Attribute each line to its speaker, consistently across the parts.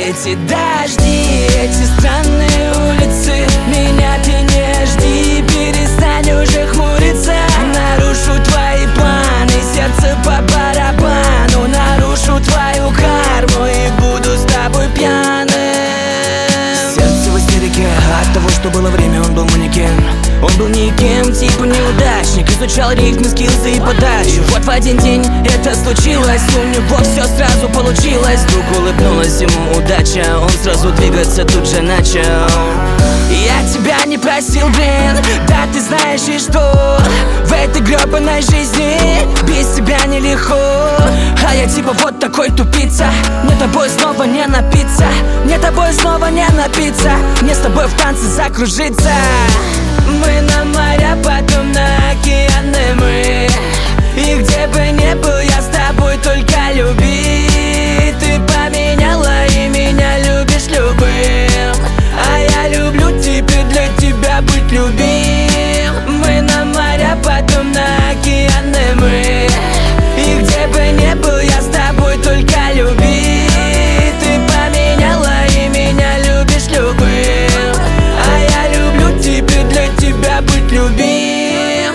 Speaker 1: эти дожди, эти странные улицы. Меня ты не жди, перестань уже хмуриться. Нарушу твои планы, сердце по барабану. Нарушу твою карму и буду с тобой пьяным. Сердце в истерике от того, что было время, он был манекен. Он был никем, типа неудачник. Изучал ритмы, скиллзы и подачу. Вот в один день это случилось. У него все сразу получилось. Вдруг улыбнулась ему удача. Он сразу двигаться тут же начал. Я тебя не просил, блин. Да ты знаешь и что? В этой гребаной жизни без тебя нелегко. А я типа вот такой тупица. Мне тобой снова не напиться. Мне тобой снова не напиться. Мне с тобой в танце закружиться. Мы на моря, потом на океаны мы. И где бы ни был, я с тобой только люби. Ты поменяла и меня любишь любым. А я люблю теперь для тебя быть любим. Мы на моря, потом на океаны мы. И где бы ни был, я с тобой только люби. Ты поменяла и меня любишь любым. А я люблю теперь для тебя быть любим.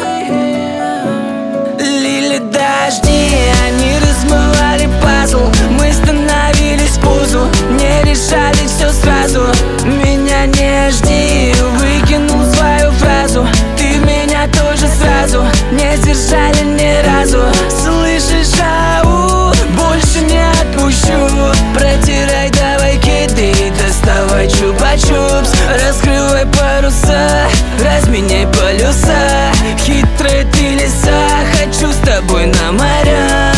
Speaker 1: Лили дожди, они размывали пазл. Мы становились в позу, не решали все сразу. Меня не жди, выкинул свою фразу. Ты меня тоже сразу не сдержали ни разу. Слышишь, ау, больше не отпущу. Протирай давай киды, доставай чупа-чупс. Раскрывай паруса, разменяй полюса. Хитрая ты лиса, хочу с тобой на моря.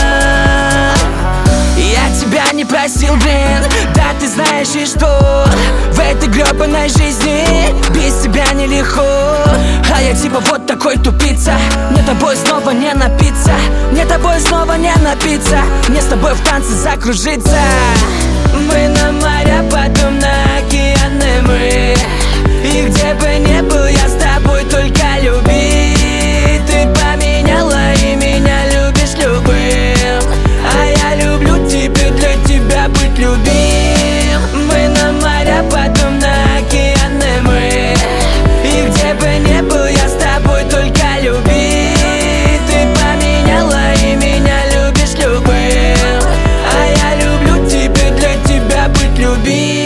Speaker 1: Я тебя не просил, блин. Да ты знаешь и что? В этой гребаной жизни без тебя нелегко. А я типа вот такой тупица. Мне тобой снова не напиться. Мне тобой снова не напиться. Мне с тобой в танце закружиться. Мы на моря, потом на океаны мы. И где бы ни был, я с тобой только люби. Ты поменяла и меня любишь любым. А я люблю теперь для тебя быть любим. Мы на моря, потом на океаны мы. И где бы ни был, я с тобой только люби. Ты поменяла и меня любишь любым. А я люблю теперь для тебя быть любим.